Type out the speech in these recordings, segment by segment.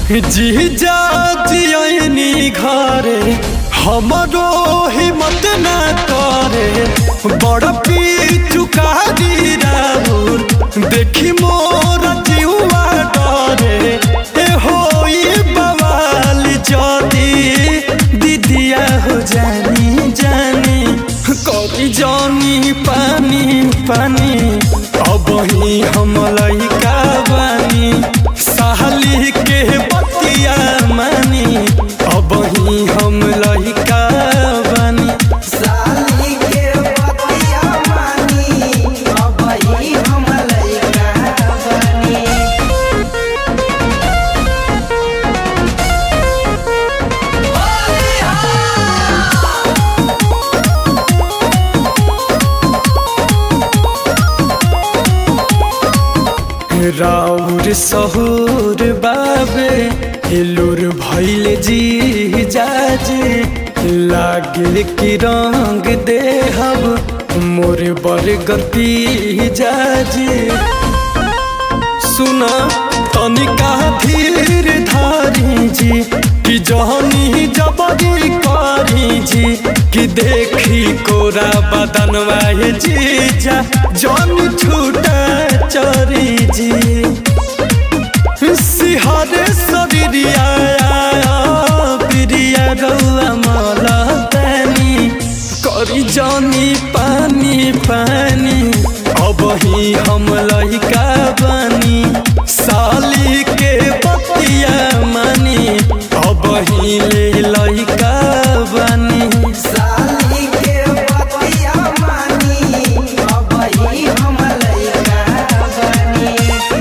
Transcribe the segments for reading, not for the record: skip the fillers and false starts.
जीजा जियनी घरे हमरो हिम्मत ना करे बड़ पिचुकारी राउर देखी मोर जीवा डरे ए होई बवाल जदी दीदिया हो जानी जानी करी जानी पानी पानी अब ही हम लइका बानी साली के बतिया मानी अब ही हम लइका बानी साली के बतिया मानी अब ही हम लइका बानी। राउर सहूर बाबे हिलूर भैल जी जाजे लागे कि रंग देहब मोर बरगर पी जाजे सुना तनिका धीर धारी जी कि जहनी जबरी करी जी कि देखी कोरा बदनवा जीजा जन छूटा चरी जी सिहरे शरीरिया प्रिया रउआ मला तनी करी जानी पानी पानी अब ही हम लइका बानी साली के बतिया मानी अब ही ले लइका बानी साली के बतिया मानी अब ही हम लइका बानी।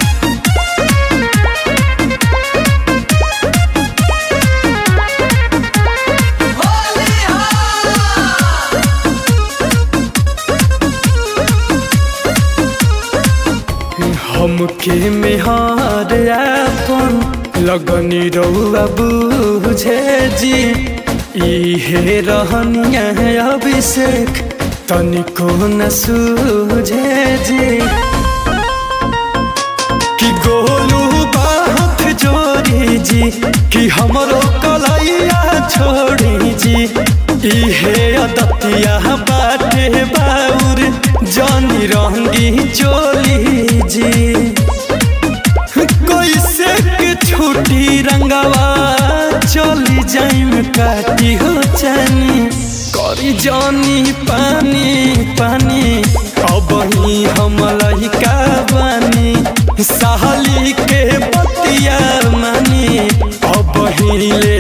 हमके मेहार अपन लगनी रउआ बुझे जी इहे रहनिया अभिषेक तनिको न सूझे जी कि गोलू बात जोड़ी जी कि हमरो कलैया छोड़ी जी इहे अदतिया बाटे बाउर जानी रंगी चोली जी कैसे के छुट्टी रंगवा चली जाइम काटी हो जानी करी जानी पानी पानी अब ही हम लइका बानी साली के बतिया मानी अब ही ले